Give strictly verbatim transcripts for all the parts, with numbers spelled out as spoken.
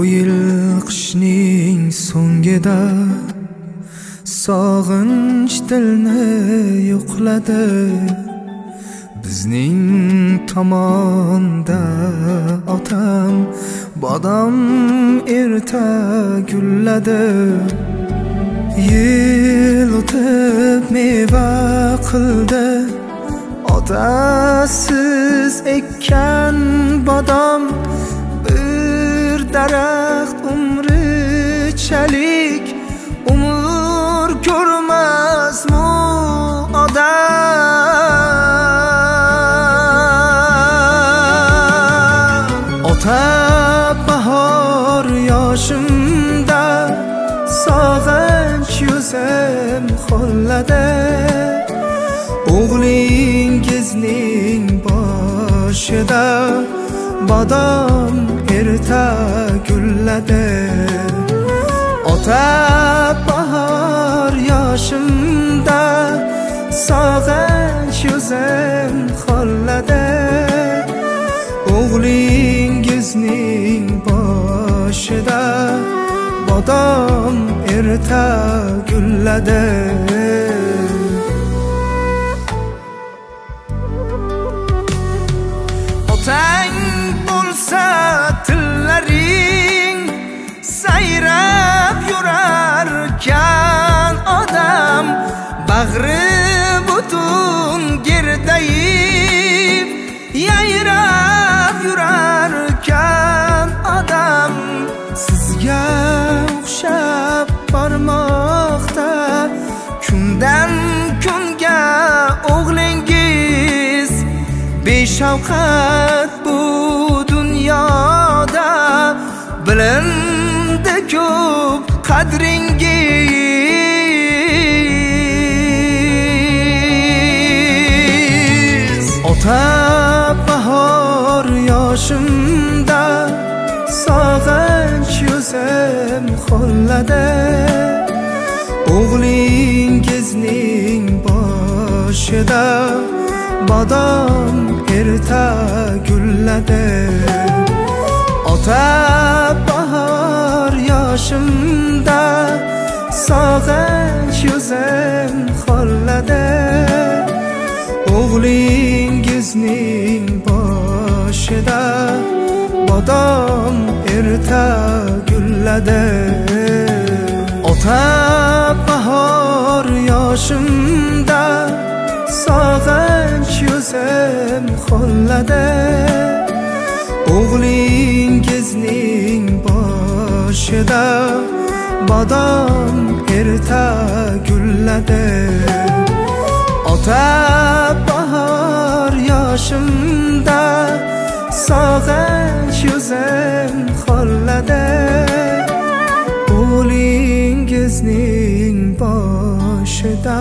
yil qishning so'ngida sog'inch dilni yo'qladi. Bizning tomonda otam bodom erta gulladi. Yil o'tib meva qildi, otasiz ekkan bodom. Bir daraxt umrichalik umr ko'rmasmi odam? Ota bahor yoshimda sog'inch yuzim xo'lladi. O'g'lingizning boshida bodom erta gulladi. Ota bahor yoshimda sog'inch yuzim xo'lladi. O'g'lingizning boshida bodom erta gulladi. Otang bo'lsa tillaring sayrab yurarkan odam. Bag'ri butun gerdayib yayrab yurarkan odam. Sizga o'xshab bormoqda kundan kunga o'g'lingiz. Beshafqat bu dunyoda bilindi ko'p qadringiz. Ota bahor yoshimda sog'inch yuzim xo'lladi. O'g'lingizning boshida bodom erta gulladi. Ota bahor yoshimda sog'inch yuzim xo'lladi. O'g'lingizning boshida bodom erta gulladi. Ota bahor yoshimda sog'inch yuzim xo'lladi. O'g'lingizning boshida bodom erta gulladi. Ota bahor yoshimda sog'inch yuzim xo'lladi. O'g'lingizning boshida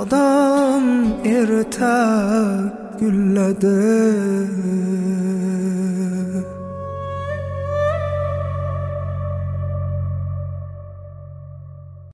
bodom erta gulladi.